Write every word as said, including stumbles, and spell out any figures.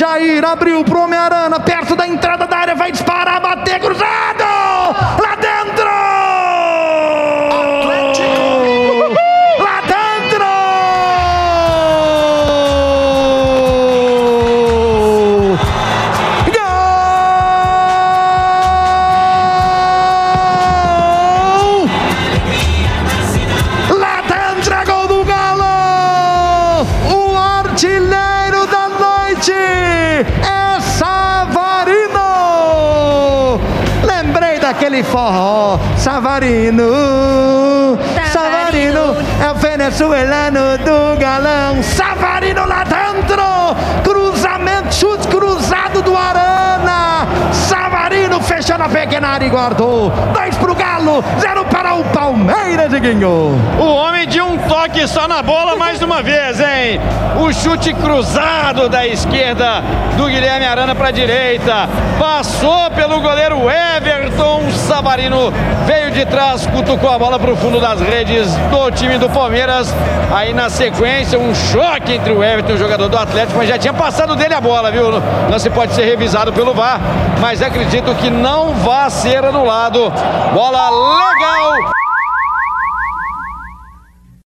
Jair abriu pro Homem-Aranha, perto da entrada da área, vai disparar, bater, cruzado! Lá dentro! Lá dentro! Gol! Lá dentro é gol do Galo! O artilheiro da noite é Savarino! Lembrei daquele forró, Savarino, Savarino é o venezuelano do Galão. Savarino lá dentro, cruzamento, chute cruzado do Arana. Savarino fechando a pequena área e guardou. Dois pro Galo, zero para o Palmeiras, Diguinho. O homem de um toque só na bola mais uma vez, hein? O chute cruzado da esquerda do Guilherme Arana para a direita. Passou pelo goleiro Everton. Savarino veio de trás, cutucou a bola para o fundo das redes do time do Palmeiras. Aí na sequência um choque entre o Everton e o jogador do Atlético, mas já tinha passado dele a bola, viu? Não se pode ser revisado pelo V A R, mas acredito que não vai ser anulado. Bola legal.